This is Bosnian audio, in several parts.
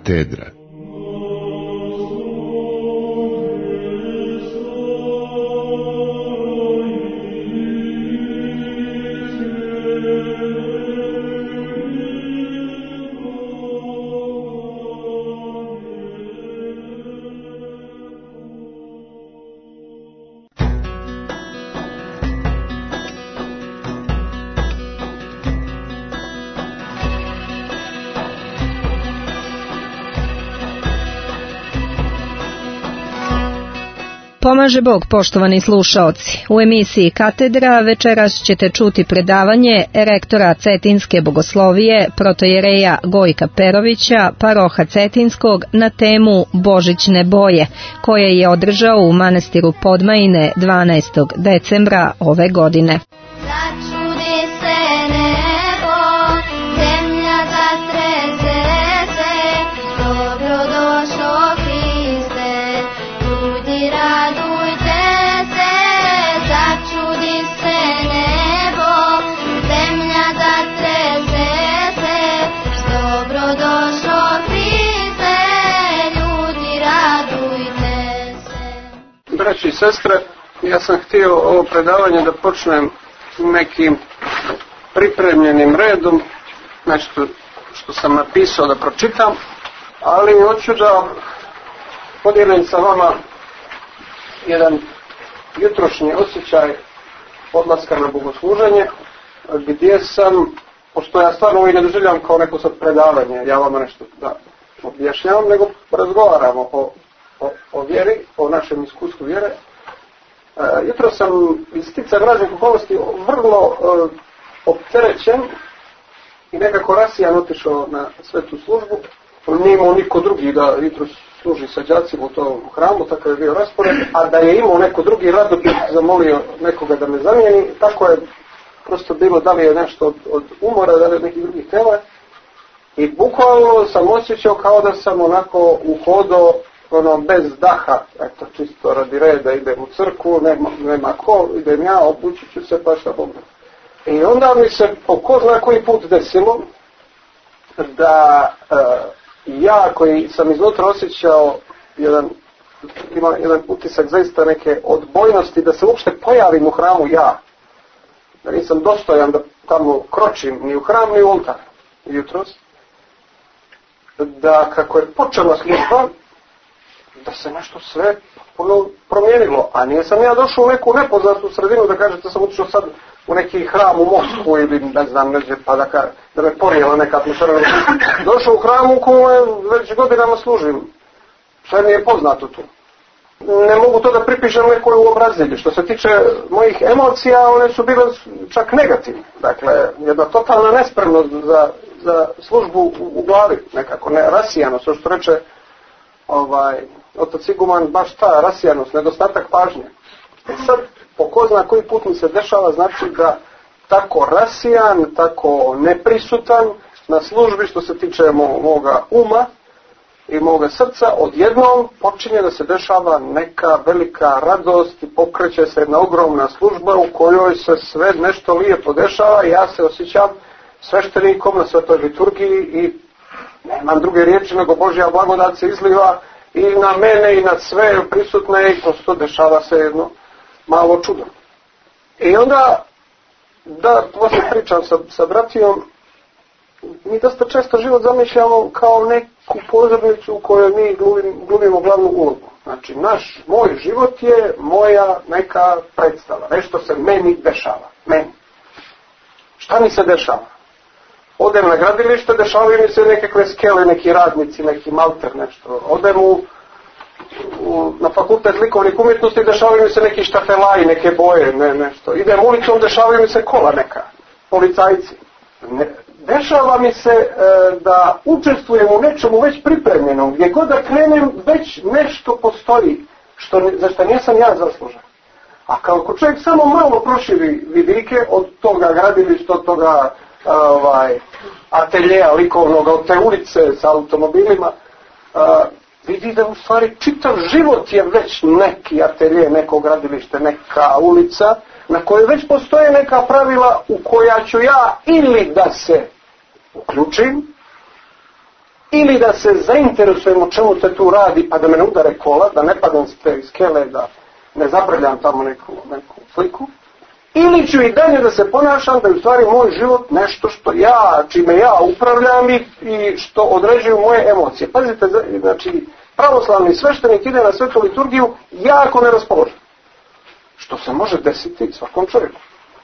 Katedra. Pomaže Bog, poštovani slušaoci. U emisiji Katedra večeras ćete čuti predavanje rektora Cetinske bogoslovije protojereja Gojka Perovića, paroha Cetinskog, na temu Božićne boje, koje je održao u manastiru Podmajine 12. decembra ove godine. Braći i sestre, ja sam htio ovo predavanje da počnem nekim pripremljenim redom, nešto što sam napisao da pročitam, ali hoću da podijelim sa vama jedan jutrošnji osjećaj odlaska na bogosluženje, gdje sam, pošto ja stvarno ne doživljam kao neko sad predavanje, ja vam nešto da objašnjavam, nego razgovaramo o vjeri, o našem iskustvu vjere. Jutro sam iz sticajem raznih okolnosti vrlo opterećen i nekako rasijan otišao na svetu službu. Nije imao niko drugi da jutro služi sa đacima u tom hramu, takav je bio raspored, a da je imao neko drugi rado bih zamolio nekoga da me zamijeni. Tako je prosto bilo, da li je nešto od umora, da li je nekih drugih tema. I bukvalno sam osjećao kao da sam onako uhodao bez daha, eto, čisto radi reda, idem u crkvu, nema ko, idem ja, obučit ću se, pa šta Bog. I onda mi se po ko zna koji put desilo da ja koji sam iznutra osjećao ima jedan utisak zaista neke odbojnosti da se uopšte pojavim u hramu ja. Da nisam dostojan da tamo kročim ni u hram ni u oltar jutros. Da kako je počela služba, da se nešto sve promijenilo, a nije sam ja došao u neku nepoznatu sredinu da kažete da sam otišao sad u neki hram u Moskvu ili ne znam neđe pa da me porijela neka atmosfera. Došao u hram u kojem već godinama služim, sve mi je poznato tu. Ne mogu to da pripišem nekoj uobrazilji. Što se tiče mojih emocija, one su bile čak negativne. Dakle, jedna totalna nespremnost za službu u glavi, nekako rasijanost, što reče otac Iguman, baš ta rasijanost, nedostatak pažnje. Sad, po ko zna koji put mi se dešava, znači da tako rasijan, tako neprisutan na službi što se tiče moga uma i moga srca, odjednom počinje da se dešava neka velika radost i pokreće se jedna ogromna služba u kojoj se sve nešto lijepo dešava i ja se osjećam sveštenikom na svetoj liturgiji i nemam druge riječi nego Božja blagodat se izliva i na mene i na sve prisutne i prosto dešava se jedno malo čudo. I onda, da poslije pričam sa bratijom, mi dosta često život zamišljamo kao neku pozornicu u kojoj mi glumimo glavnu ulogu. Znači, moj život je moja neka predstava, nešto se meni dešava, meni. Šta mi se dešava? Odem na gradilište, dešavaju mi se nekakve skele, neki radnici, neki malter, nešto. Odem na fakultet likovnih umjetnosti, dešavaju mi se neki štafelaji, neke boje, nešto. Idem ulicom, dešavaju mi se kola neka, policajci. Dešava mi se da učestvujem u nečemu već pripremljenom, gdje god da krenem, već nešto postoji, za što nisam ja zaslužan. A kako čovjek samo malo proširi vidike od toga gradilišta, od toga ateljeja likovnog, od te ulice sa automobilima, vidi da u stvari čitav život je već neki atelje, neko gradilište, neka ulica, na kojoj već postoje neka pravila u koja ću ja ili da se uključim, ili da se zainteresujem o čemu se tu radi, pa da me ne udare kola, da ne padam s te skele, da ne zabrljam tamo neku sliku, ili ću i dalje da se ponašam da je u stvari moj život nešto što čime ja upravljam i što određuju moje emocije. Pazite, znači, pravoslavni sveštenik ide na svetu liturgiju jako neraspoložen. Što se može desiti svakom čovjeku.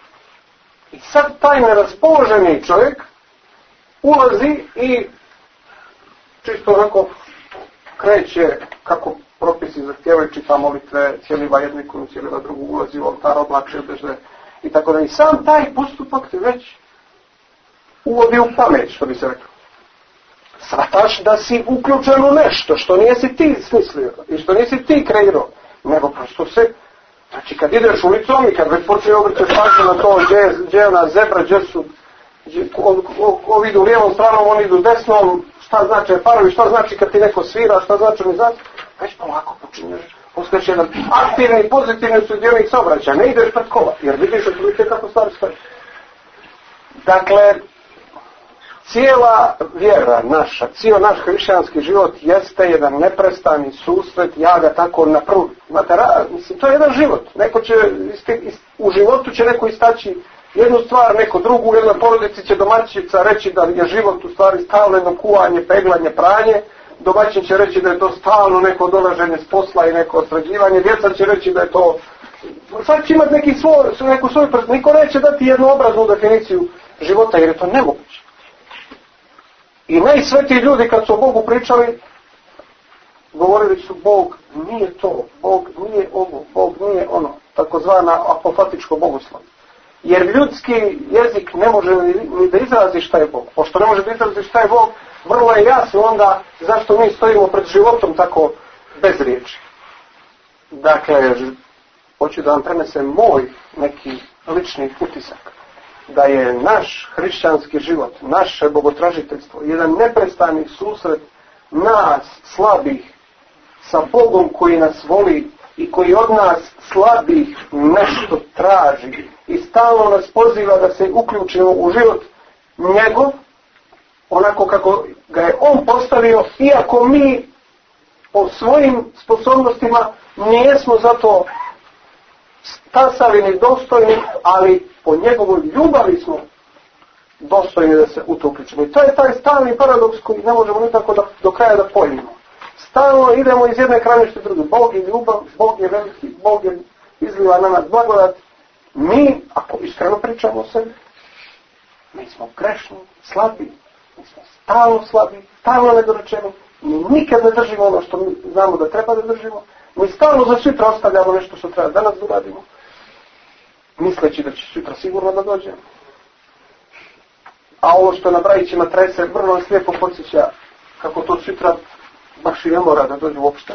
I sad taj neraspoloženi čovjek ulazi i čisto onako kreće kako propisi zahtijevaju, čita molitve, cijeliva jedniku, cijeliva drugu, ulazi u oltar, oblače beže i tako da. I sam taj postupak ti već uvodi u pamet, što bi se rekao. Shvataš da si uključen u nešto što nisi ti smislio i što nisi ti kreirao, nego prosto se, znači kad ideš ulicom i kad već počne obrćeš pažnju na to gdje je ona zebra, gdje su, ovi idu lijevom stranom, oni idu desnom, šta znači parovi, šta znači kad ti neko svira, šta znači mi znači, već polako počinješ, postaješ jedan aktivni i pozitivni sudionik saobraćaja, ne ideš pred kola, jer vidiš otprilike kako stvari stoji. Dakle, cijela vjera naša, cijel naš hrišćanski život jeste jedan neprestani susret, ja ga tako na prvu. Mislim, to je jedan život. Neko će, u životu će neko istaći jednu stvar, neko drugu, u jednoj porodici će domaćica reći da je život u stvari stalno jedno kuvanje, peglanje, pranje, domaćin će reći da je to stalno neko dolaženje s posla i neko osrađivanje, djeca će reći da je to, sad će imati neku svoju prst, niko neće dati jednoobraznu definiciju života jer je to nemoguće. I najsvetiji ljudi kad su o Bogu pričali, govorili su Bog nije to, Bog nije ovo, Bog nije ono, takozvana apofatičko bogoslovje. Jer ljudski jezik ne može ni da izrazi šta je Bog. Pošto ne može da izrazi šta je Bog, vrlo je jasno onda zašto mi stojimo pred životom tako bez riječi. Dakle, hoću da vam prenesem moj neki lični utisak. Da je naš hrišćanski život, naše bogotražiteljstvo, jedan neprestani susret nas slabih sa Bogom koji nas voli i koji od nas slabih nešto traži i stalno nas poziva da se uključimo u život njegov, onako kako ga je on postavio, iako mi po svojim sposobnostima nijesmo zato stasavini dostojni, ali po njegovoj ljubavi smo dostojni da se u to uključimo. I to je taj stalni paradoks koji ne možemo nikako do kraja da pojmimo. Stalno idemo iz jedne krajnosti druge. Bog je ljubav, Bog je veliki, Bog je izliva na nas blagodat. Mi, ako iskreno pričamo o sebi, mi smo grešni, slabi, mi smo stalno slabi, stalno nedorečeni, mi nikad ne držimo ono što mi znamo da treba da držimo, mi stalno za sutra ostavljamo nešto što treba danas da radimo, misleći da će sutra sigurno da dođe. A ovo što na Brajićima trese vrlo slijepo podsjeća kako to sutra baš i ne mora da dođe uopšte.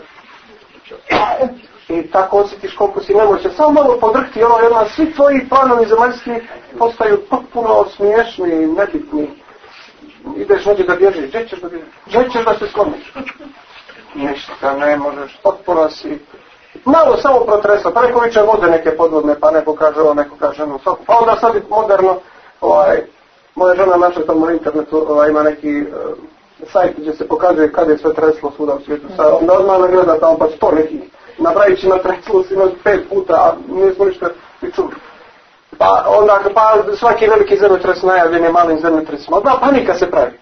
I tako osjetiš koliko si nemoćan. Samo malo podrhti ono, svi tvoji planovi zemaljski postaju potpuno smiješni i nebitni. Ideš negdje da bježiš, gdje ćeš da bježiš? Gdje ćeš da se skloniš? Ništa ne možeš, potpuno si. Malo samo protresa, pa neko viče vode neke podvodne, pa neko kaže ovo, neko kaže ono. Pa onda sad je moderno, moja žena našla tamo na internetu, ima neki sajt gdje se pokazuje kad je sve treslo svuda u svijetu. Onda odmah gleda tamo pa 100 nekih. Na Brajićima treslo si 5 puta, a nismo ništa ni čuli. Pa onda svaki veliki zemljotres najavljen je malim zemljotresima. Odmah panika se pravi.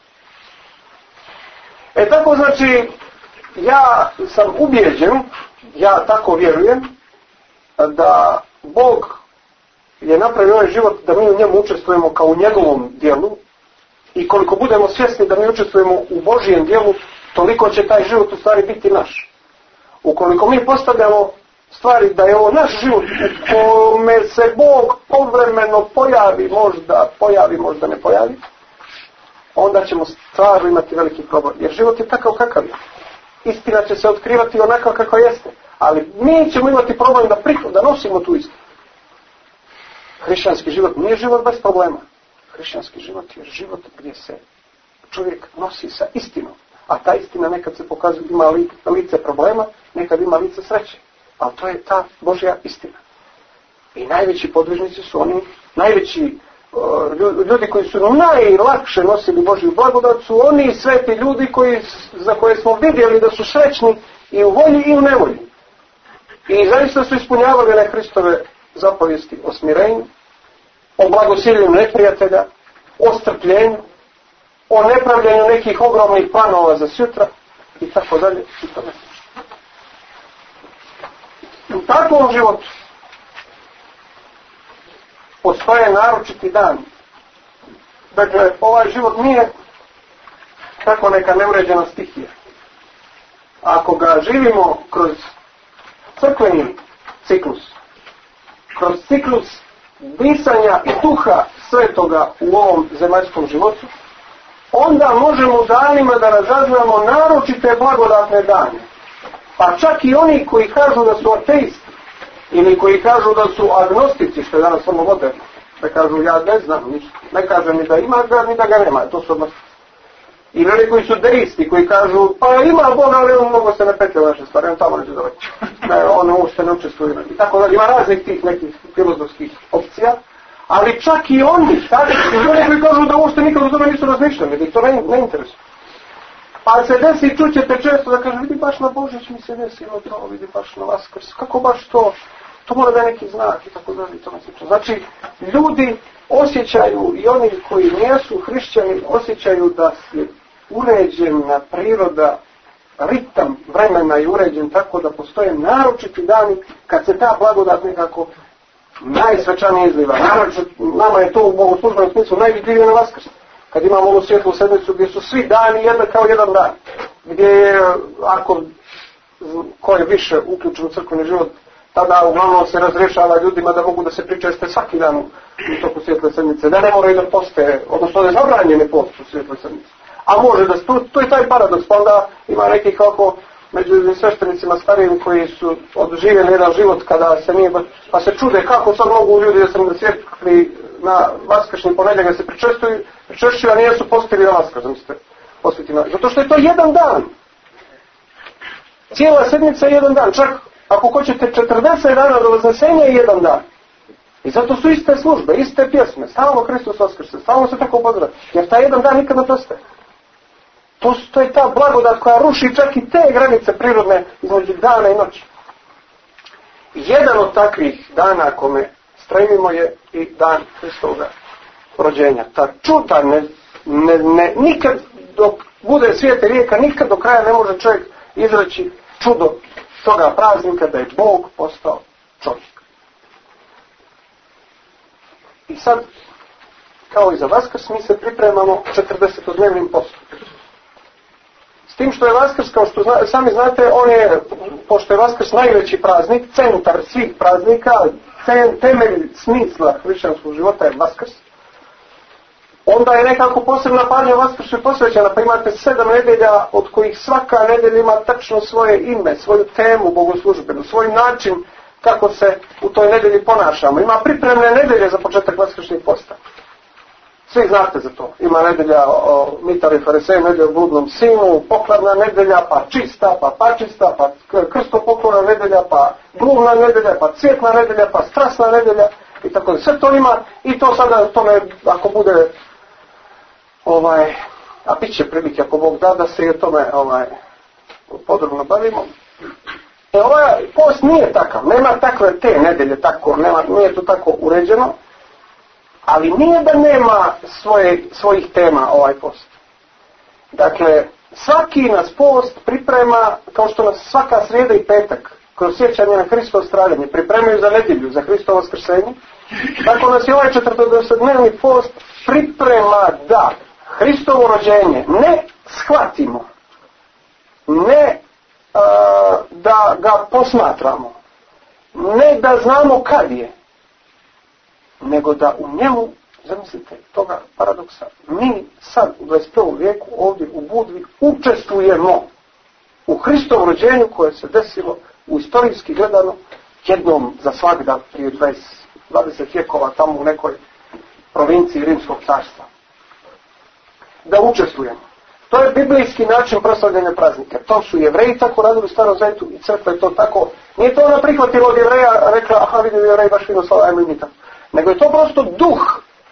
Tako znači, ja sam ubijeđen, ja tako vjerujem, da Bog je napravio ovaj život da mi u njemu učestvujemo kao u njegovom dijelu i koliko budemo svjesni da mi učestvujemo u Božijem dijelu, toliko će taj život u stvari biti naš. Ukoliko mi postavljamo stvari da je ovo naš život u kome se Bog povremeno pojavi, možda ne pojavi, onda ćemo stvarno imati veliki problem. Jer život je takav kakav je. Istina će se otkrivati onako kako jeste. Ali mi ćemo imati problem da nosimo tu istinu. Hrišćanski život nije život bez problema. Hrišćanski život je život gdje se čovjek nosi sa istinom. A ta istina nekad se pokazuje, ima lice problema, nekad ima lice sreće. Ali to je ta Božja istina. I najveći podvižnici su oni, najveći ljudi koji su najlakše nosili Božju blagodat su oni sveti ljudi za koje smo vidjeli da su srećni i u volji i u nevolji. I zaista su ispunjavali one Hristove zapovijesti o smirenju, o blagosiljenju neprijatelja, o strpljenju, o nepravljanju nekih ogromnih planova za sutra i tako dalje i tako dalje. U takvom životu postoje naročiti dan. Dakle, ovaj život nije tako neka neuređena stihija. Ako ga živimo kroz crkveni ciklus, kroz ciklus disanja i duha svetoga u ovom zemaljskom životu, onda možemo u danima da razaznamo naročite blagodatne dane. Pa čak i oni koji kažu da su ateisti ili koji kažu da su agnostici, što je danas samo moderno, da kažu ja ne znam ništa, ne kaže ni da ima ga ni da ga nema, to su agnostici. I oni koji su deisti, koji kažu pa ima Bog, ali on mnogo se ne petlja vaše stvari, on tamo neće dobiti. On uopšte ne učestvuje. I tako da ima raznih tih nekih filozofskih opcija, ali čak i oni, tako i oni koji kažu da uopšte nikad o tome nisu razmišljali, da ih to ne interesuje. Pa se desi, čućete često da kaže, vidi baš na Božić mi se desilo to, vidi baš na Vaskrs, kako baš to mora da je neki znak i tako dalje i tome slično. Znači, ljudi osjećaju i oni koji nisu hrišćani osjećaju da je uređena priroda, ritam vremena je uređen tako da postoje naročiti dani kad se ta blagodat nekako najsvečanije izliva. Nama je to u bogoslužbenom smislu najvidljivije na Vaskrs. Kad imamo ovu svjetlu sedmicu gdje su svi dani kao jedan dan. Gdje je, ako ko je više uključen u crkveni život, tada uglavnom se razrješava ljudima da mogu da se pričeste svaki dan u toku svjetle sedmice. Da ne moraju da poste, odnosno da je zabranjene post u svjetloj sedmici. A može da, to je taj paradoks, pa onda ima nekih kako među sveštenicima starijim koji su odživjeli jedan život kada se nije, pa se čude kako sad mogu ljudi da se na svjetli na vaskršnji ponedjeljak da se pričešćuju, a nijesu postili na Vaskrs, zato što je to jedan dan. Cijela sedmica je jedan dan, čak ako hoćete 40 dana do Vaznesenja je jedan dan. I zato su iste službe, iste pjesme, stalno Hristos vaskrse, stalno se tako pozdravi, jer taj jedan dan nikad ne prestaje. To je ta blagodat koja ruši čak i te granice prirodne između dana i noći. Jedan od takvih dana kome stremimo je i dan Hristovoga rođenja. Ta čuta nikad dok bude svijet i rijeka, nikad do kraja ne može čovjek izreći čudo toga praznika da je Bog postao čovjek. I sad, kao i za Vaskrs, mi se pripremamo 40-dnevnim postom. S tim što je Vaskrs, kao što sami znate, pošto je Vaskrs najveći praznik, centar svih praznika, temelj smisla hrišćanskog života je Vaskrs, onda je nekako posebna pažnja Vaskrsu posvećena, pa imate 7 nedelja od kojih svaka nedelja ima tačno svoje ime, svoju temu bogoslužbenu, svoj način kako se u toj nedelji ponašamo. Ima pripremne nedelje za početak vaskršnjih posta. Svi znate za to. Ima nedelja o Mitari Fariseju, nedelja o bludnom sinu, pokladna nedelja, pa čista, pa pačista, pa krstopokorna nedelja, pa bludna nedelja, pa cvjetna nedelja, pa strasna nedelja i tako da. Sve to ima i to sada tome, ako bude a bit će prilike ako Bog da se i o tome podrobno bavimo. Ovaj post nije takav, nema takve te nedelje, nije to tako uređeno, ali nije da nema svojih tema ovaj post. Dakle, svaki nas post priprema, kao što nas svaka srijeda i petak, kroz sjećanje na Hristovo stradanje, pripremaju za nedjelju, za Hristovo vaskrsenje, tako nas je ovaj 40-dnevni post priprema da Hristovo rođenje ne shvatimo, ne da ga posmatramo, ne da znamo kad je, nego da u njemu, zamislite toga paradoksa, mi sad u 21. vijeku ovdje u Budvi učestvujemo u Hristovom rođenju koje se desilo u istorijski gledano jednom za svagda prije 20 vjekova tamo u nekoj provinciji Rimskog carstva. Da učestvujemo. To je biblijski način proslavljanja praznika. To su Jevreji tako radili u Starom Zavetu i crkva je to tako. Nije to ona prihvatila od Jevreja, rekla, aha vidi Jevreji baš fino slava, ajmo i mi tako. Nego je to prosto duh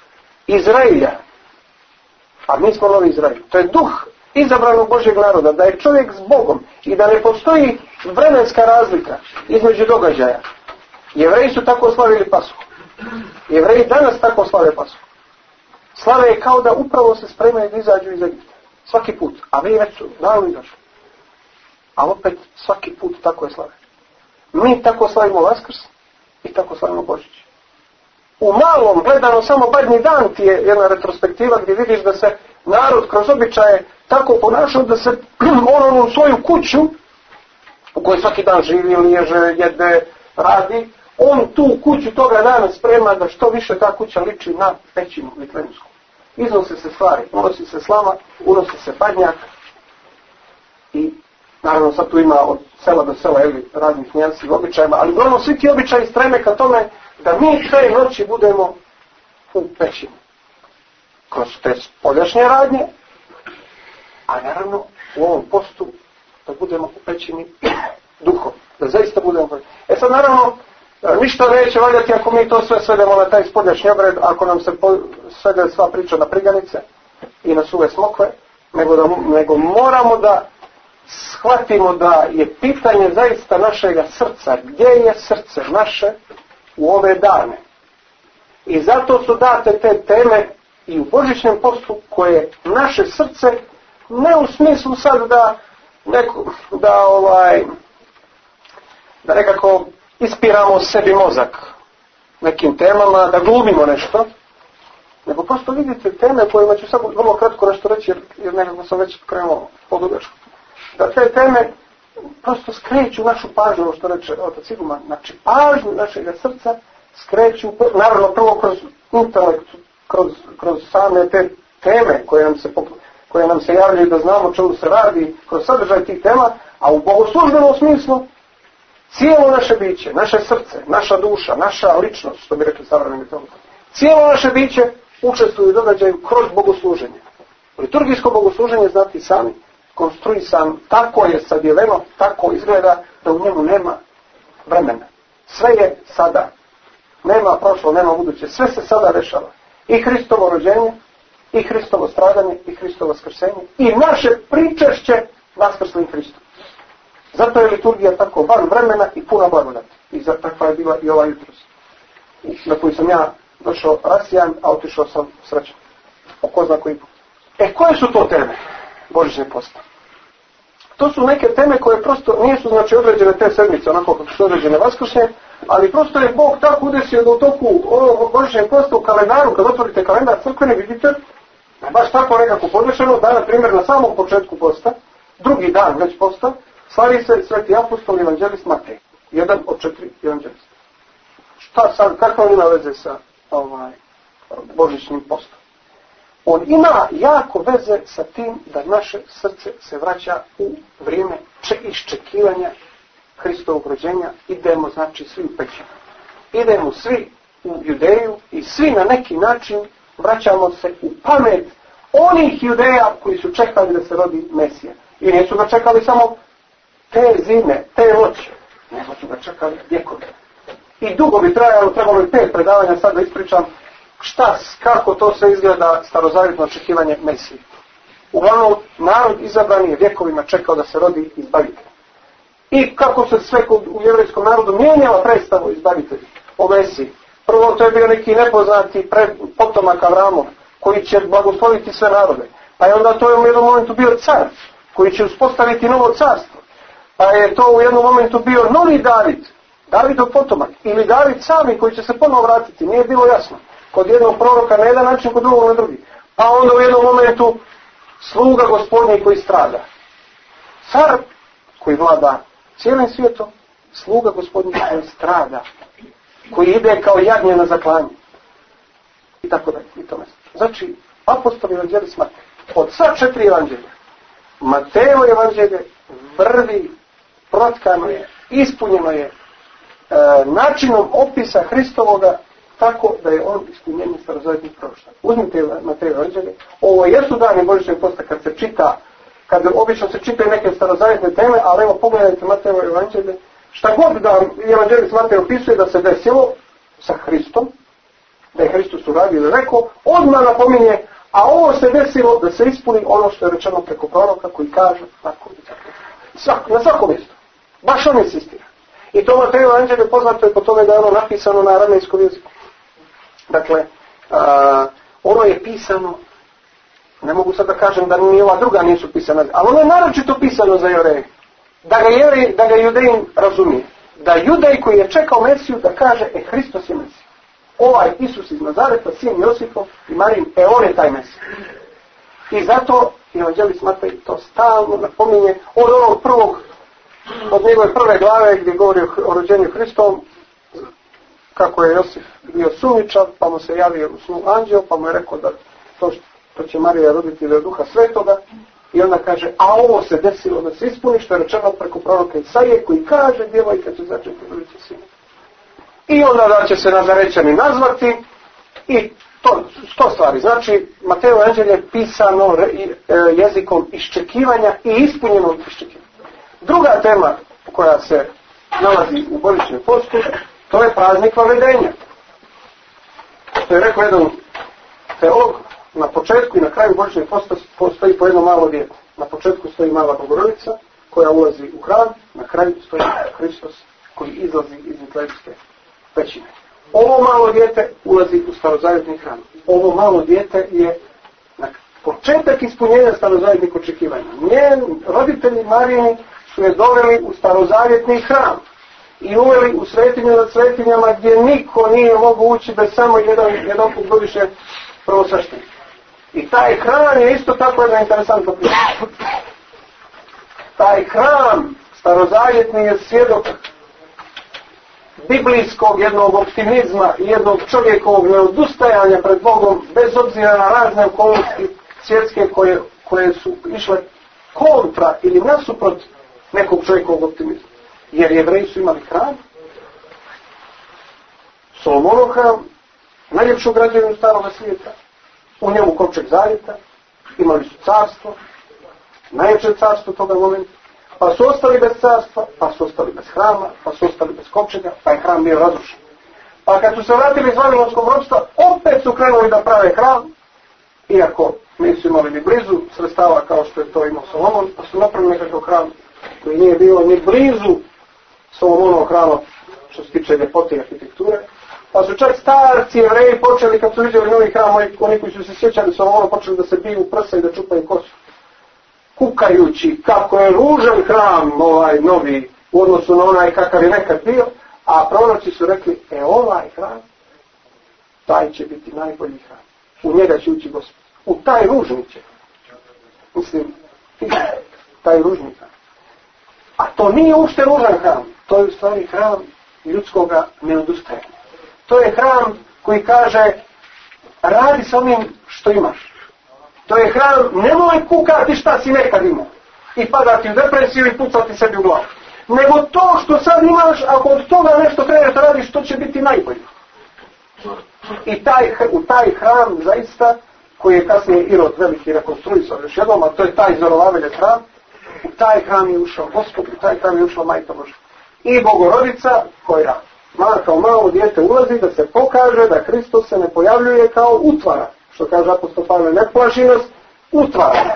Izraelja. A mi smo novi Izrael. To je duh izabranog Božjeg naroda, da je čovjek s Bogom i da ne postoji vremenska razlika između događaja. Jevreji su tako slavili Pashu. Jevreji danas tako slave Pashu. Slave je kao da upravo se spremaju da izađu iz Egipta. Svaki put. A mi već su davno izašli. A opet svaki put tako je slave. Mi tako slavimo Vaskrs i tako slavimo Božić. U malom gledano samo badnji dan ti je jedna retrospektiva gdje vidiš da se narod kroz običaje tako ponašao da se on u svoju kuću u kojoj svaki dan živi, liježe, jede, radi, on tu kuću toga dana sprema da što više ta kuća liči na pećinu litvensku. Iznose se stvari, unosi se slama, unosi se badnjak i naravno sad tu ima od sela do sela raznih nijansi običajima, ali uglavnom svi ti običaji streme ka tome da mi te noći budemo u pećini. Kroz te spoljašnje radnje, a naravno u ovom postu da budemo u pećini duhom. Da zaista budemo u pećini. Sad naravno ništa neće valjati ako mi to sve svedemo na taj spoljašnji obred, ako nam se svede sva priča na priganice i na suve smokve, nego moramo da shvatimo da je pitanje zaista našega srca. Gdje je srce naše u ove dane? I zato su date te teme i u božićnem postu koje naše srce, ne u smislu sad da nekako ispiramo sebi mozak nekim temama, da glumimo nešto, nego prosto vidite teme kojima ću sad vrlo kratko nešto reći jer nekako sam već krenuo podugačko. Da te teme prosto skreću našu pažnju, što reče otac Iguman, znači pažnju našega srca skreću, naravno prvo kroz intelekt, kroz same te teme koje nam se javljaju da znamo o čemu se radi, kroz sadržaj tih tema, a u bogoslužbenom smislu cijelo naše biće, naše srce, naša duša, naša ličnost, što bi rekli savremeni teolozi, cijelo naše biće učestvuju u događaju kroz bogosluženje. Liturgijsko bogosluženje, znate sami, konstruisan, tako je sadjeveno, tako izgleda da u njemu nema vremena. Sve je sada. Nema prošlo, nema buduće. Sve se sada dešava. I Hristovo rođenje, i Hristovo stradanje, i Hristovo vaskrsenje, i naše pričešće vaskrslim Hristom. Zato je liturgija tako van vremena i puna blagodati. I takva je bila i ova jutros. Na koju sam ja došao rasijan, a otišao sam srećan. O ko zna koji put. Koje su to teme božićne posta? To su neke teme koje prosto nisu znači određene te sedmice, onako kako su određene vaskršnje, ali prosto je Bog tako udesio da u toku ovog božićneg posta u kalendaru, kad otvorite kalendar crkvene, vidite, baš tako nekako podešeno, da na primjer na samom početku posta, drugi dan već posta, slavi se sveti apostol evanđelist Matej, jedan od 4 evanđelista. Šta sad, kakva ima veze sa božićnim postom? On ima jako veze sa tim da naše srce se vraća u vrijeme iščekivanja Hristovog rođenja. Idemo znači svi u pećinu. Idemo svi u Judeju i svi na neki način vraćamo se u pamet onih Judeja koji su čekali da se rodi Mesija. I nisu ga čekali samo te zime, te noći, nego su ga čekali vjekove. I dugo bi trajalo, trebalo i 5 predavanja, sad da ispričam kako to sve izgleda starozavjetno očekivanje Mesije. Uglavnom, narod izabrani je vjekovima čekao da se rodi izbavitelj. I kako se sve u jevrejskom narodu mijenjala predstava o izbavitelju, o Mesiji. Prvo to je bio neki nepoznati potomak Avramov, koji će blagosloviti sve narode. Pa je onda to u jednom momentu bio car, koji će uspostaviti novo carstvo. Pa je to u jednom momentu bio novi David, Davidov potomak, ili David sami koji će se ponovo vratiti, nije bilo jasno. Kod jednog proroka na jedan način, kod drugog na drugi. Pa onda u jednom momentu sluga Gospodnji koji strada. Car koji vlada cijelim svijetom, sluga Gospodnji koji strada. Koji ide kao jagnje na zaklanje. I tako dalje. I tome. Znači, apostol evanđelist Matej. Od sva 4 evanđelja. Matejevo evanđelje vrvi, protkano je, ispunjeno je načinom opisa Hristovoga tako da je on ispunjenje starozavjetnih proroštva. Uzmite Matejevo evanđelje. Ovo jesu dani božićnog posta kad se čita, kad obično se čitaju neke starozavjetne teme, ali evo pogledajte Matejevo evanđelje. Šta god da evanđelist Matej opisuje da se desilo sa Hristom, da je Hristos uradio i rekao, odmah napominje, a ovo se desilo da se ispuni ono što je rečeno preko proroka koji kaže tako i tako. Na svakom mjestu. Baš on insistira. I to Matejovo evanđelje poznato je po tome da je ono napisano na aramejskom jeziku. Dakle, ono je pisano, ne mogu sad da kažem da ni ova druga nisu pisana, ali ono je naročito pisano za Jevreje. Da ga Judejin razumije. Da Judej koji je čekao Mesiju da kaže, Hristos je Mesija. Ovaj Isus iz Nazareta, sin Josifov i Marijin, on je taj Mesija. I zato evanđelist Matej to stalno napominje od njegove prve glave gdje govori o rođenju Hristovom, kako je Josif bio sumničav, pa mu se javio u snu anđeo, pa mu je rekao da to će Marija roditi od Duha Svetoga. I onda kaže, a ovo se desilo da se ispuni što je rečeno preko proroka Isaije koji kaže, djevojka će začeti roditi sina. I onda da će se Nazarećani nazvati i to stvari. Znači, Matejovo evanđelje je pisano jezikom iščekivanja i ispunjenog iščekivanja. Druga tema koja se nalazi u božićnom postu, to je praznik Vavedenja. To je rekao jedan teolog, na početku i na kraju božićnog posta postoji po jedno malo dijete. Na početku stoji mala Bogorodica koja ulazi u hram, na kraju stoji Hristos koji izlazi iz Vitlejemske pećine. Ovo malo dijete ulazi u starozavjetni hram. Ovo malo dijete je početak ispunjenja starozavjetnih očekivanja. Njen roditelji Marijini su je doveli u starozavjetni hram i uveli u svetinju nad svetinjama gdje niko nije mogao ući bez samo jedan put godišnje prvosveštenika. I taj hram je isto tako jedna interesantna priča. Taj hram starozavjetni je svjedok biblijskog jednog optimizma i jednog čovjekovog neodustajanja pred Bogom bez obzira na razne okolnosti svjetske koje su išle kontra ili nasuprot nekog čovjekovog optimizma. Jer Jevreji su imali hram, Solomonov hram, najljepšu građevinu staroga svijeta, u njemu kovčeg zavjeta, imali su carstvo, najljepše carstvo toga momenta, pa su ostali bez carstva, pa su ostali bez hrama, pa su ostali bez kovčega, pa je hram bio razrušen. Pa kad su se vratili iz Vavilonskog ropstva, opet su krenuli da prave hram, iako nisu imali ni blizu sredstava kao što je to imao Solomon, pa su napravili nekakav hram koji nije bio ni blizu Solomonovog hrama što se tiče ljepote i arhitekture. Pa su čak starci Jevreji počeli, kad su vidjeli novi hram, oni koji su se sjećali Solomona, počeli da se biju u prsa i da čupaju kosu. Kukajući kako je ružan hram novi u odnosu na onaj kakav je nekad bio, a proroci su rekli, ovaj hram, taj će biti najbolji hram. U njega će ući Gospod. U taj ružni će. Mislim, taj ružni hram. A to nije uopšte ružan hram. To je u stvari hram ljudskoga neodustajanja. To je hram koji kaže, radi sa onim što imaš. To je hram, nemoj kukati šta si nekad imao. I padati u depresiju i pucati sebi u glavu. Nego to što sad imaš, ako od toga nešto kreneš da radiš, to će biti najbolje. I u taj hram zaista, koji je kasnije Irod veliki rekonstruisao još jednom, a to je taj Zorovaveljev hram, u taj hram je ušao Gospod, u taj hram je ušla Majka Božja. I Bogorodica koja kao malo dijete ulazi da se pokaže da Hristos se ne pojavljuje kao utvara. Što kaže apostol Pavle, ne plaši nas utvara.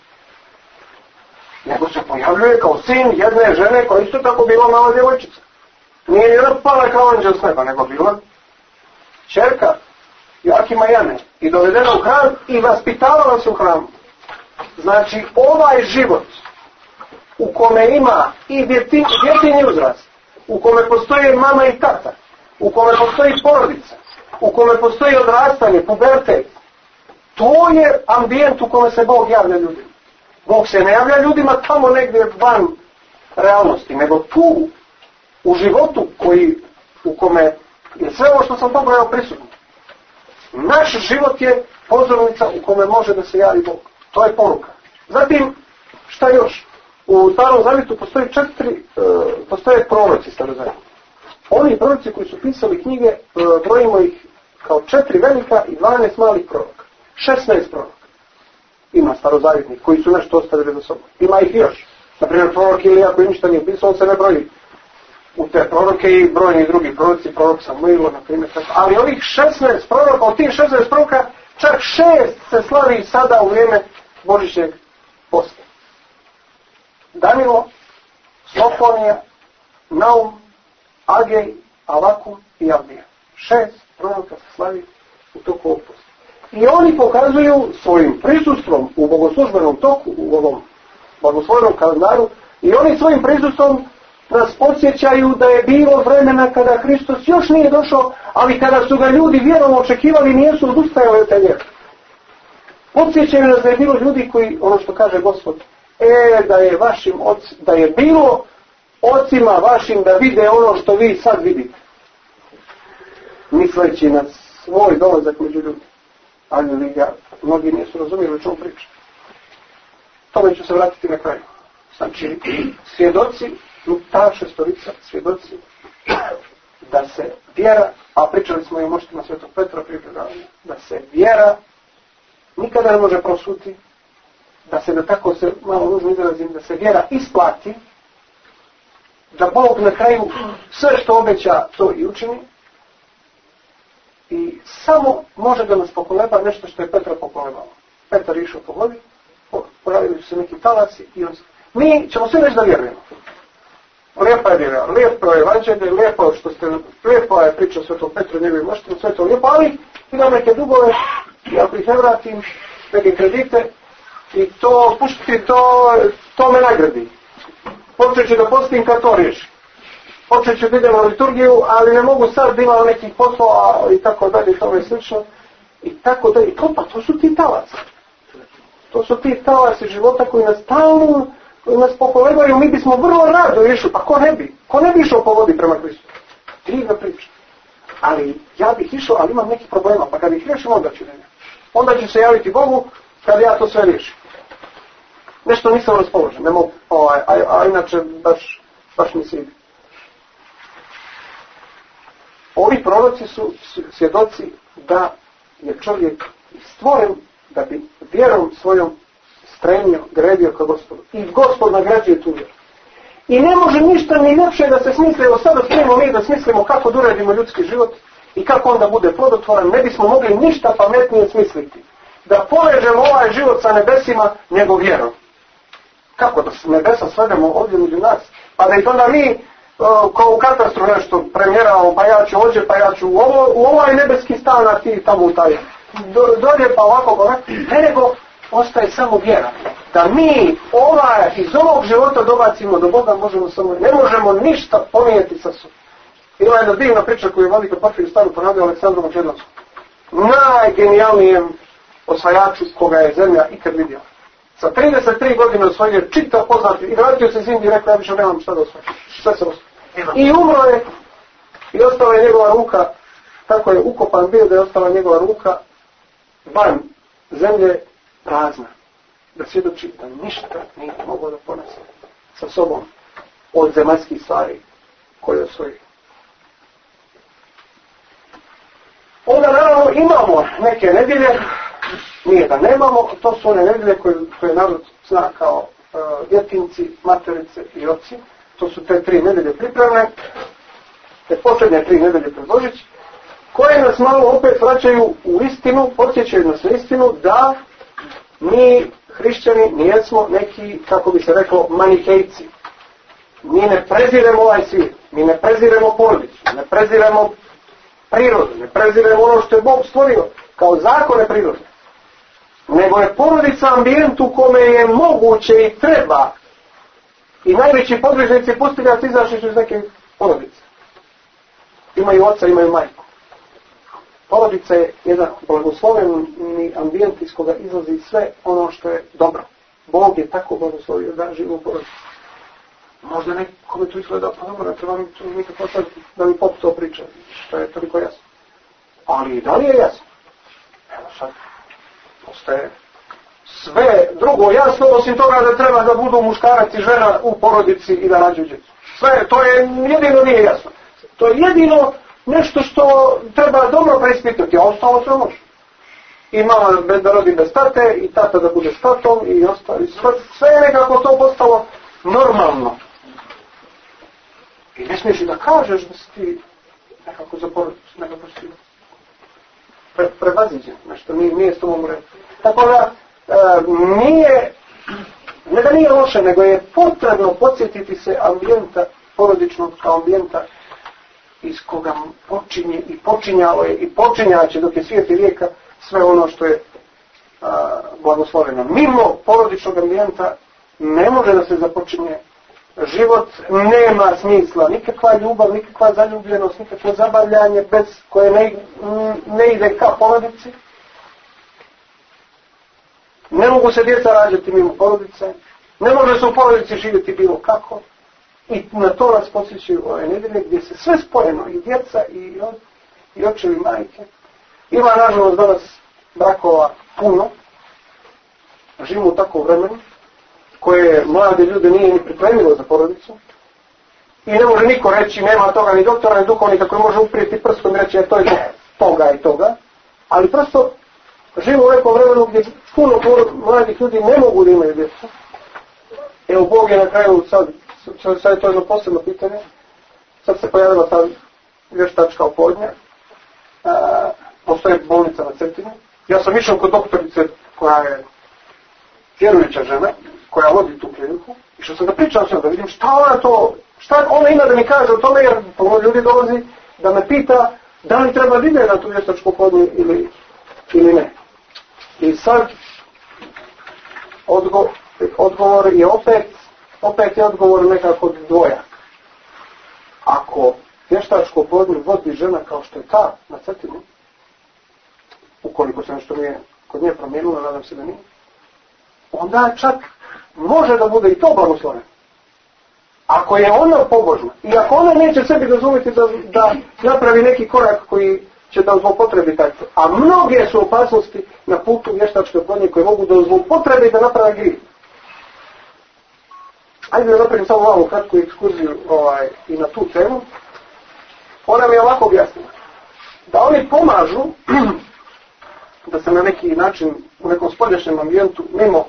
Nego se pojavljuje kao sin jedne žene koja isto tako bila mala djevojčica. Nije jedna pala kao anđel s neba, nego bila ćerka Joakima i Jane. I dovedena u hram i vaspitavala se u hramu. Znači ovaj život u kome ima i djetinji uzrast, u kome postoji mama i tata, u kome postoji porodica, u kome postoji odrastanje, pubertet, to je ambijent u kome se Bog javlja ljudima. Bog se ne javlja ljudima tamo negdje van realnosti, nego tu, u životu u kome je sve ovo što sam pobrojao prisutno. Naš život je pozornica u kome može da se javi Bog. To je poruka. Zatim, šta još? U Starom Zavjetu postoje proroci Starog Zavjeta. Oni proroci koji su pisali knjige, brojimo ih kao 4 velika i 12 malih proroka. 16 proroka. Ima starozavjetnih koji su nešto ostavili za sobom. Ima ih još. Naprimjer, prorok Ilija koji ništa nije pisao, on se ne broji u te proroke i brojni drugi proroci, prorok Samuilo, na primjer. Ali ovih 16 proroka, od tih 16 proroka, čak 6 se slavi sada u vrijeme Božićnjeg posta. Danilo, Sofonija, Naum, Agej, Avakum i Avdija. 6 proroka se slavi u toku ovog posta. I oni pokazuju svojim prisustvom u bogoslužbenom toku, u ovom blagoslovnom kalendaru, i oni svojim prisustvom nas podsjećaju da je bilo vremena kada Hristos još nije došao, ali kada su ga ljudi vjerom očekivali, nisu odustajali od te vjere. Podsjećaju nas da je bilo ljudi koji, ono što kaže Gospod, da je bilo ocima vašim da vide ono što vi sad vidite. Misleći na svoj dolazak među ljudi. Ali ga mnogi nisu razumjeli o čemu priča. Tome ću se vratiti na kraju. Znači, svjedoci, ta šestorica, svjedoci da se vjera, a pričali smo i o moštima Svetog Petra prije predavanja, da se vjera nikada ne može prosuti, da se, da tako se malo nužno izrazim, da se vjera isplati, da Bog na kraju sve što obeća to i učini, i samo može da nas pokoleba nešto što je Petra pokolebalo. Petar je išao po vodi, pojavili su se neki talasi i mi ćemo sve reći da vjerujemo. Lijepa je vjera, lijepo je evanđelje, lijepo je priča o Svetom Petru, njegovim moštima, sve to lijepo, ali imam neke dugove i ako ih ne vratim, neke kredite, i to puštiti, to me nagradi. Počet ću da postim kad to riješi. Počet ću da idem na liturgiju, ali ne mogu sad da imam nekih poslova i tako dalje, i tome slično. I tako dalje. To su ti talasi. To su ti talasi života koji nas stalno, koji nas pokolebaju. Mi bismo vrlo rado išli, pa ko ne bi? Ko ne bi išao po vodi prema Hristu? Divna priča. Ali ja bih išao, ali imam nekih problema, pa kad ih riješim, onda ću se javiti Bogu kad ja to sve riješim. Nešto nisam raspoložen, ne mogu, a inače baš mi se ide. Ovi proroci su svjedoci da je čovjek stvoren da bi vjerom svojom stremio, gredio ka Gospodu. I Gospod nagrađuje tu vjeru. I ne može ništa ni ljepše da se smisli, evo sada spremimo mi da smislimo kako da uredimo ljudski život i kako onda bude plodotvoran, ne bismo mogli ništa pametnije smisliti. Da povežemo ovaj život sa nebesima nego vjerom. Kako da se nebesa svedemo ovdje među nas? Pa da ih onda mi kao u katastru nešto premjerao, pa ja ću ovdje, pa ja ću u ovaj nebeski stan, a ti tamo u taj. Dolje pa ovako, ne, nego ostaje samo vjera. Da mi iz ovog života dobacimo do Boga, ne možemo ništa ponijeti sa sobom. Ima jedna divna priča koju je Vladika Porfirije Staru ponadio Aleksandru Makedonskom. Najgenijalnijem osvajaču koga je zemlja ikad vidjela. Sa 33 godine osvojio čitav poznati i vratio se iz Indije i rekao, ja više nemam šta da osvojim. Sve se osvojio. I umro je i ostala je njegova ruka, tako je ukopan bio da je ostala njegova ruka van zemlje prazna. Da svjedoči da ništa nije moglo da ponese sa sobom od zemaljskih stvari koje osvojio. Onda naravno imamo neke nedjelje, nije da nemamo, to su one nedjelje koje narod zna kao djetinci, materice i oci. To su te 3 nedjelje pripremne, te posljednje 3 nedjelje pred Božić, koje nas malo opet vraćaju u istinu, podsjećaju nas na istinu da mi hrišćani nijesmo neki, kako bi se reklo, manikejci. Mi ne preziremo ovaj svijet, mi ne preziremo porodicu, ne preziremo prirodu, ne preziremo ono što je Bog stvorio kao zakone prirode. Nego je porodica ambijent u kome je moguće i treba. I najveći podvižnici pustinjaci izašli su iz neke porodice. Imaju oca, imaju majku. Porodica je jedan blagosloveni ambijent iz koga izlazi sve ono što je dobro. Bog je tako blagoslovio da živi u porodici. Možda nekome to izgleda, pa dobro, ne treba mi to nikako sad da mi pop to priča, što je toliko jasno. Ali i da li je jasno? Evo sad, postaje sve drugo jasno, osim toga da treba da budu muškarac i žena u porodici i da rađaju djecu. Sve, to je jedino nije jasno. To je jedino nešto što treba dobro preispitati, a ostalo sve može. I mama da rodi bez tate, i tata da bude s tatom, i ostalo. Sve je nekako to postalo normalno. I ne smiješ i da kažeš da si ti nekako za porodicu, nekako si prevaziđen, nešto nije s tobom u redu. Tako da nije, ne da nije loše, nego je potrebno podsjetiti se ambijenta porodičnog kao ambijenta iz koga počinje i počinjalo je i počinjaće dok je svijet i vijeka sve ono što je blagosloveno. Mimo porodičnog ambijenta ne može da se započinje život, nema smisla, nikakva ljubav, nikakva zaljubljenost, nikakvo zabavljanje bez koje ne ide ka porodici. Ne mogu se djeca rađati mimo porodice, ne može se u porodici živjeti bilo kako. I na to nas podsjećaju ove nedelje gdje se sve spojeno, i djeca, i očevi, i majke. Ima nažalost danas brakova puno, živimo u takvom vremenu, koje mlade ljude nije ni pripremilo za porodicu. I ne može niko reći, nema toga ni doktora, ni duhovnika koji može uprijeti prstom i reći, to je toga i toga. Ali prosto živimo u nekom vremenu gdje puno mladih ljudi ne mogu da imaju djecu. Evo, Bog je na kraju, sad je to jedno posebno pitanje, sad se pojavila ta vještačka oplodnja, postoje bolnica na Cetini. Ja sam išao kod doktorice koja je vjerujuća žena, koja vodi tu kliniku, i što sam da pričam s njom, da vidim šta ona ima da mi kaže o tome, jer puno ljudi dolazi da me pita da li treba da ide na tu vještačku oplodnju ili ne. I sad odgovor je opet je odgovor nekako dvojak. Ako vještačku oplodnju vodi žena kao što je ta na Cetini, ukoliko se nešto nije kod nje promijenilo, nadam se da nije, onda čak može da bude i to blagosloveno. Ako je ona pobožna i ako ona neće sebi dozvoliti da napravi neki korak koji će da zloupotrebi taj, a mnoge su opasnosti na putu vještačke oplodnje koje mogu da zloupotrebi i da naprave grijev. Ajde da napravim samo malu kratku ekskurziju i na tu temu. Ona mi je ovako objasnila. Da oni pomažu da se na neki način u nekom spoljašnjem ambijentu mimo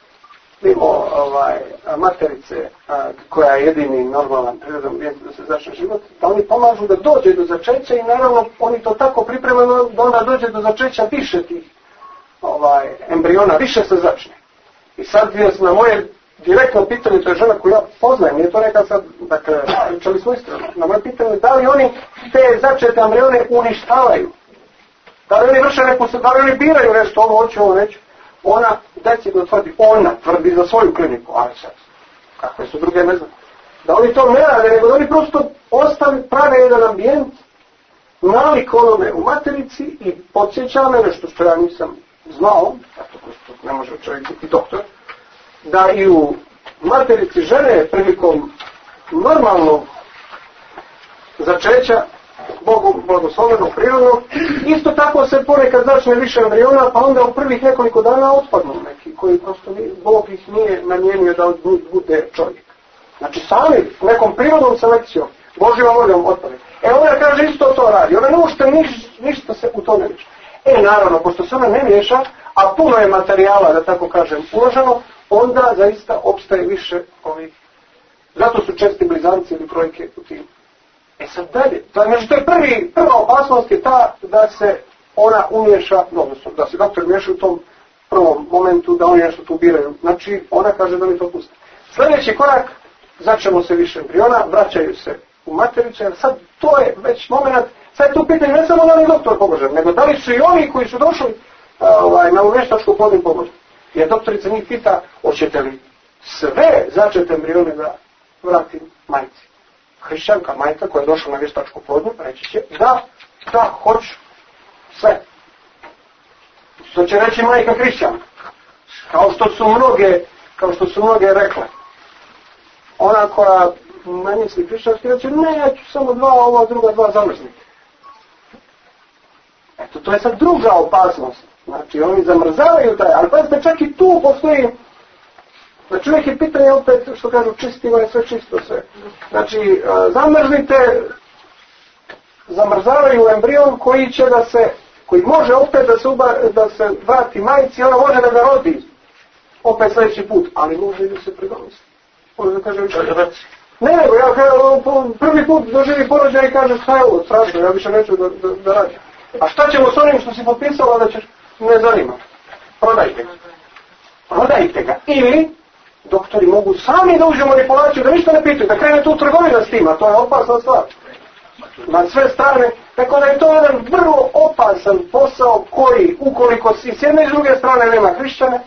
materice koja je jedini normalan prirodan ambijent da se začne život, da oni pomažu da dođe do začeća i naravno oni to tako pripremaju da onda dođe do začeća više tih embriona, više se začne. I sad na moje direktno pitanje, to je žena koju ja poznajem, nije to neka sad, dakle, pričali smo iskreno, na moje pitanje da li oni te začete embrione uništavaju, da li oni vrše da li oni biraju nešto, ovo hoću, ovo neću. Ona decidno tvrdi, ona tvrdi za svoju kliniku, ali sad, kakve su druge, ne znam, da oni to ne rade, nego da oni prosto prave jedan ambijent, nalik onome u materici i podsjeća me nešto što ja nisam znao, zato ne može čovjek biti doktor, da i u materici žene prilikom normalnog začeća, Bogom blagosloveno prirodno, isto tako se ponekad začne više embriona, pa onda u prvih nekoliko dana otpadnu neki, koji prosto Bog ih nije namijenio da bude čovjek. Znači sami nekom prirodnom selekcijom, Božjom voljom otpade. Ona kaže isto to radi, ona ne ušte ništa se u to ne miješa. Naravno, pošto se ona ne miješa, a puno je materijala, da tako kažem, uloženo, onda zaista opstaje više ovih. Zato su česti blizanci ili trojke u tim. Sad dalje, to je prva opasnost je ta da se ona umiješa, odnosno da se doktor miješa u tom prvom momentu, da oni nešto tu biraju. Znači, ona kaže da mi to pusti. Sljedeći korak, začemo se više embriona, vraćaju se u matericu, jer sad to je već moment, sad je tu pitanje ne samo da li je doktor pobožan, nego da li su i oni koji su došli na vještačku oplodnju pobožni. Jer doktorica njih pita, hoćete li sve začete embrione da vratim majci? Hrišćanka majka koja je došla na vještačku oplodnju reći će da, hoću sve. Što će reći majka hrišćanka? Kao što su mnoge rekle. Ona koja ne misli hrišćanski reći, ne, ja ću samo druga dva zamrzniti. Eto, to je sad druga opasnost. Znači, oni zamrzavaju taj, ali pazite, čak i tu postoji. Znači, uvijek je pitanje opet, što kažu, čistivo je sve čisto sve. Znači, zamrzavaju embrion koji može opet da se vrati majci, ona može da ga rodi opet sljedeći put, ali može i da se predomisli. Može da kaže, Ne, nego ja prvi put doživi porođaj i kaže šta je ovo, strašno, ja više neću da radim. A šta ćemo s onim što si potpisala da ćeš, ne zanima. Prodajte ga. Prodajte ga. Ili doktori mogu sami da uđu u manipulaciju, da ništa ne pitaju, da krene tu trgovina s tim, a to je opasna stvar. Na sve strane, tako da je to jedan vrlo opasan posao koji, ukoliko s jedne i s druge strane nema hrišćane,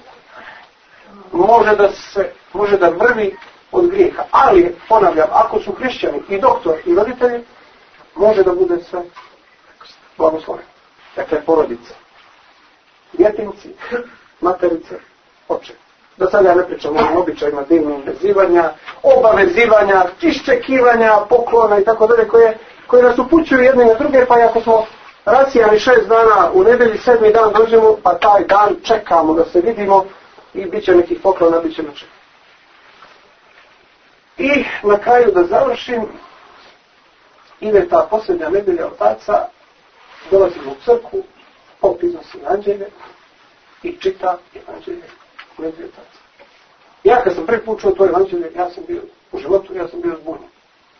može da vrvi od grijeha. Ali, ponavljam, ako su hrišćani i doktor i roditelji, može da bude sve blagosloveno. Dakle, porodice, djetinci, materice, očevi. Da sad ja ne pričam o običajima divnog vezivanja, obavezivanja, iščekivanja, poklona i tako dalje, koje nas upućuju jedni na druge, pa ako smo rasijani 6 dana, u nedelji 7. dan dođemo, pa taj dan čekamo da se vidimo i bit će nekih poklona, bit će na čemu. I na kraju da završim, ide ta posljednja nedelja otaca, dolazimo u crkvu, pop iznosi evanđelje i čita evanđelje u nedelju otaca. Ja kad sam prvi put čuo to evanđelje, ja sam bio u životu, ja sam bio zbunjen.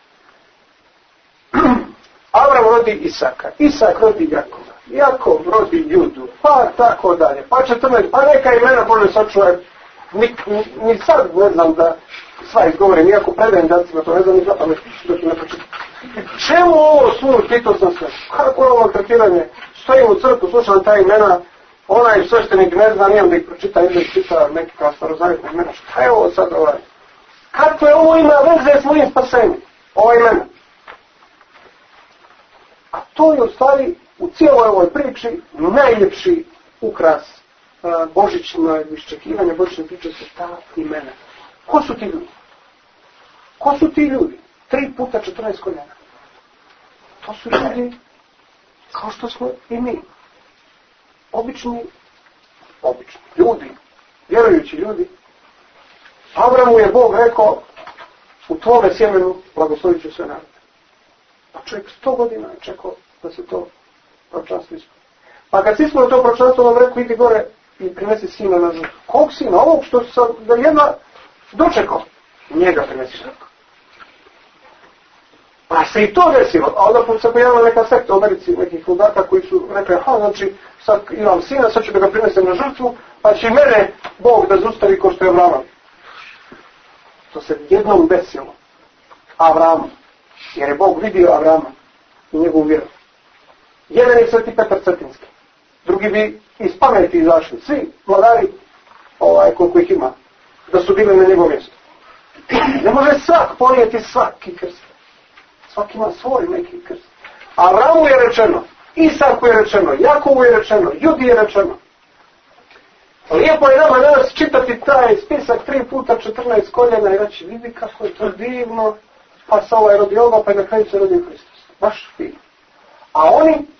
Avram rodi Isaka, Isak rodi Jakova, Jakov rodi Judu, pa tako dalje, pa 14, pa neka imena Bože sačuvaj, ni sad ne znam da sva izgovorim, iako predajem dacima, to ne znam ni zapamet, dok ne pročitam. Čemu ovo svu, pitao sam se, kako je ovo tretiranje, stojim u crkvu, slušam ta imena, onaj sveštenik ne zna, nijem da ih pročita, ili da čita neki kao starozavjetna imena, šta je ovo sad ovaj? Kako je ovo ima veze s mojim spasenjem, ova imena? A to je u stvari u cijeloj ovoj priči najljepši ukras božićnog iščekivanja, božićne priče su ta imena. Ko su ti ljudi? Ko su ti ljudi? 3 puta 14 koljena. To su ljudi kao što smo i mi. Obični ljudi, vjerujući ljudi. Avramu je Bog rekao, u tvome sjemenu blagoslovit ću sve narode. Pa čovjek 100 godina je čekao da se to proročanstvo ispuni. Pa kad si smo to proročanstvo, on rekao, idi gore i prinesi sina na žrtvu. Kog sina? Ovog što sam da jedna dočekao. Njega prinesi žrtvu. Pa se i to desilo. A onda se pojavila neka sekta u Americi, nekih ludaka koji su rekli, znači sad imam sina, sad ću da ga prinesem na žrtvu, pa će mene Bog da zustavi ko što je Avrama. To se jednom desilo Avramu. Jer je Bog vidio Avrama i njegovu vjeru. Jedan je Sveti Petar Cetinski. Drugi bi iz pameti izašli. Svi vladari, koliko ih ima, da su bili na njegovom mjestu. Ne može svak ponijeti svaki krst. Svaki ima svoj neki krst. Avramu je rečeno, Isaku je rečeno, Jakovu je rečeno, Judi je rečeno. Lijepo je nama danas čitati taj spisak 3 puta 14 koljena i reći, vidi kako je to divno, pa se ovaj rodi oba, pa na kraju se rodio Hristos. Baš divno. A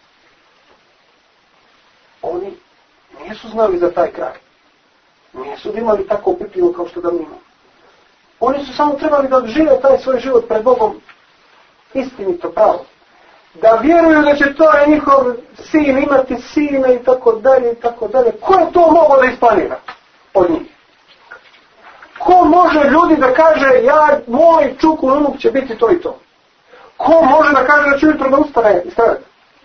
oni nisu znali za taj kraj. Nisu imali tako opipljivo kao što ga mi imamo. Oni su samo trebali da žive taj svoj život pred Bogom istinito pravo. Da vjeruju da će to njihov sin imati sina i tako dalje i tako dalje. Ko je to mogao da isplanira od njih? Ko može ljudi da kaže moj čuk unuk će biti to i to? Ko može da kaže da će jutro da ustane i staviti?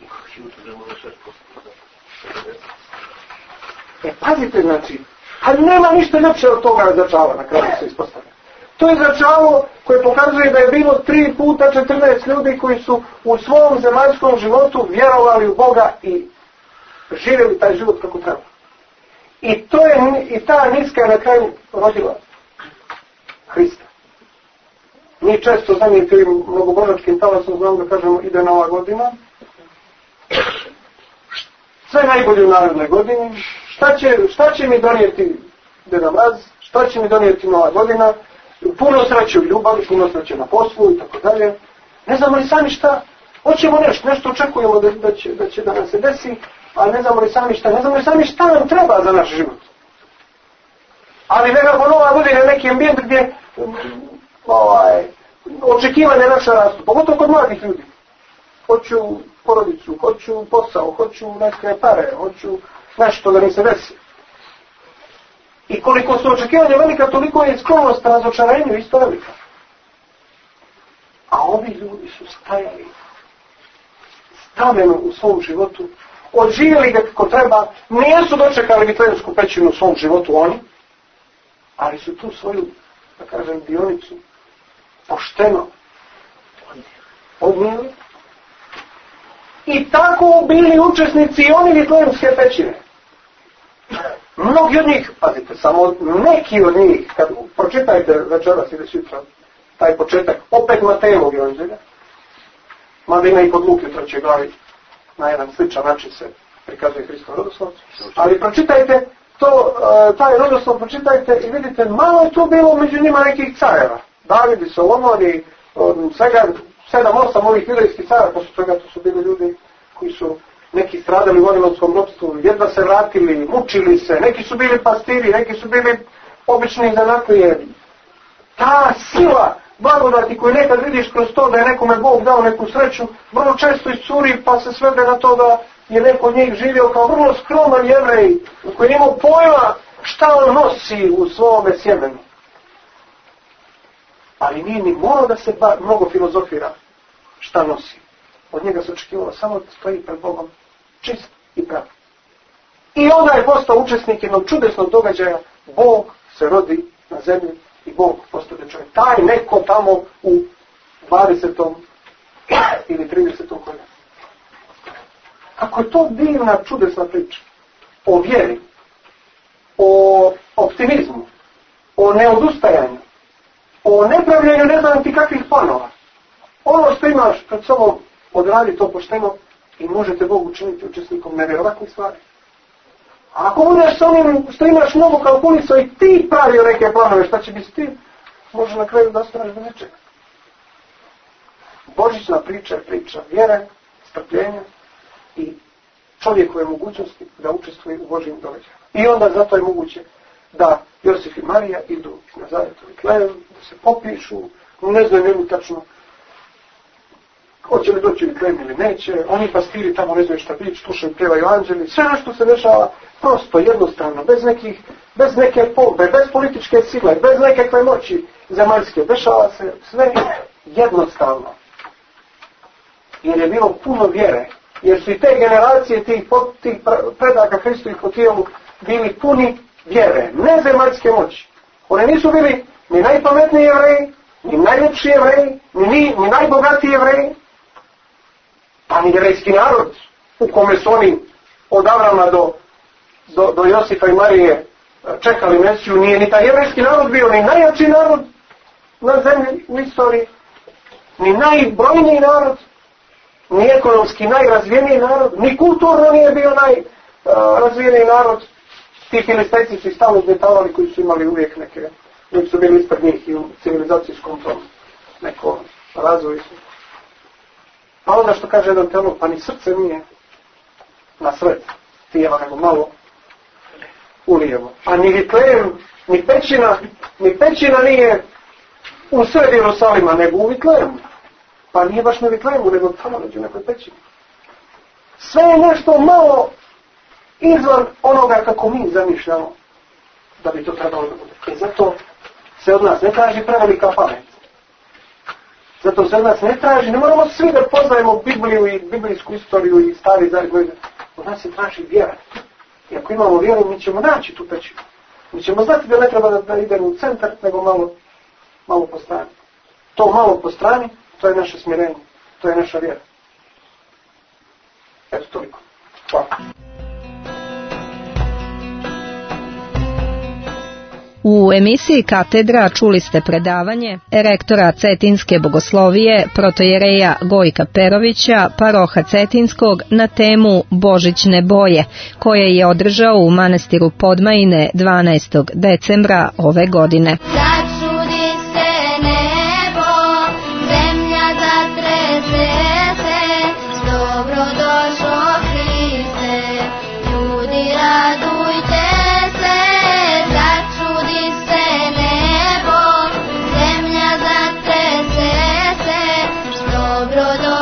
Pazite, znači, ali nema ništa ljepše od toga začava na kraju se ispostavlja. To je začavo koje pokazuje da je bilo 3 puta 14 ljudi koji su u svom zemaljskom životu vjerovali u Boga i živjeli taj život kako treba. I ta niska je na kraju rodila Hrista. Mi često zadnjim tim mnogobožačkim talasom znam da kažemo ide Nova godina. Sve najbolje u narednoj godini. Šta će mi donijeti Deda Mraz? Šta će mi donijeti Nova godina? Puno sreće u ljubavi, puno sreće na poslu i tako dalje. Ne znamo li sami šta? Hoćemo nešto očekujemo da će da nam se desi, ali ne znamo li sami šta nam treba za naš život. Ali nekako Nova godina je neki ambijent gdje očekivanje naše rastu, pogotovo kod mladih ljudi. Hoću porodicu, hoću posao, hoću neke pare, hoću nešto da mi se desi. I koliko su očekivanja velika, toliko je sklonost na razočarenju isto velika. ovi ljudi su stajali stavljeno u svom životu, odživjeli ga kako treba, nisu dočekali Vitlejemsku pećinu u svom životu oni, ali su tu svoju, da kažem, dionicu pošteno odnijeli i tako bili učesnici i oni Vitlejemske pećine. Mnogi od njih, pazite, samo neki od njih, kad pročitajte večeras ili sutra taj početak, opet Matejevog evanđelja, mada ima i kod Luke u 3. glavi, na jedan sličan način se prikazuje Hristov rodoslov, ali pročitajte to, taj rodoslov pročitajte i vidite, malo je tu bilo među njima nekih careva. David i Solomon i svega 7-8 ovih judejskih careva, posle toga to su bili ljudi koji su neki stradali u Vavilonskom ropstvu, jedva se vratili, mučili se, neki su bili pastiri, neki su bili obični zanatlije. Ta sila blagodati koju nekad vidiš kroz to da je nekome Bog dao neku sreću, vrlo često iscuri pa se svede na to da je neko od njih živio kao vrlo skroman Jevrej koji je imao pojma šta on nosi u svome sjemenu. Ali nije ni morao da se mnogo filozofira šta nosi. Od njega se očekivalo samo da stoji pred Bogom čist i prav. I onda je postao učesnik jednog čudesnog događaja. Bog se rodi na zemlji i Bog postade čovjek. Taj neko tamo u 20. ili 30. koljenu. Kako je to divna, čudesna priča. O vjeri, o optimizmu, o neodustajanju, o nepravljenju ne znam ti kakvih planova. Ono što imaš pred sobom, odradi to pošteno i možete Bogu učiniti učesnikom nevjerovatnih stvari. A ako budeš sa onim što imaš mnogo kalkulisao i ti pravio neke planove šta će biti s tim, može na kraju da ostaneš bez nečega. Božićna priča je priča vjere, strpljenja i čovjekove mogućnosti da učestvuje u Božjim događajima. I onda zato je moguće da Josif i Marija idu iz Nazareta u Vitlejem, da se popišu, ne znaju njemu tačno hoće li doći u Vitlejem ili neće, oni pastiri tamo ne znaju šta biti, slušaju, pjevaju anđeli, sve nešto se dešava prosto, jednostavno, bez neke pombe, bez političke sile, bez nekakve moći zemaljske, dešava se sve jednostavno. Jer je bilo puno vjere, jer su i te generacije tih predaka Hristu i po tijelu bili puni vjere, ne zemaljske moći. Oni nisu bili ni najpametniji Jevreji, ni najljepši Jevreji, ni najbogatiji Jevreji, pa ni jevrejski narod u kome su oni od Avrama do Josifa i Marije čekali Mesiju, nije ni taj jevrejski narod bio ni najjači narod na zemlji u istoriji, ni najbrojniji narod, ni ekonomski najrazvijeniji narod, ni kulturno nije bio najrazvijeniji narod. Ti Filistajci su i stalno zmetavali koji su imali uvijek neke, koji su bili ispred njih i u civilizacijskom tom nekom razvoju. Pa onda što kaže jedan teolog, pa ni srce nije na sred tijela, nego malo ulijevo. A ni Vitlejem, ni pećina nije u sred Jerusalima, nego u Vitlejemu. Pa nije baš na Vitlejemu, nego tamo među nekoj pećini. Sve je nešto malo izvan onoga kako mi zamišljamo da bi to trebalo da bude. I zato se od nas ne traži prevelika pamet. Zato se od nas ne traži, ne moramo svi da poznajemo Bibliju i biblijsku istoriju i stari zajedno. Od nas se traži vjera. I ako imamo vjeru, mi ćemo naći tu pećinu. Mi ćemo znati da ne treba da idemo u centar, nego malo po strani. To malo po strani, to je naše smirenje. To je naša vjera. Eto, toliko. Hvala. U emisiji Katedra čuli ste predavanje rektora Cetinske bogoslovije protojereja Gojka Perovića, paroha Cetinskog, na temu Božićne boje, koje je održao u manastiru Podmajine 12. decembra ove godine. Dobro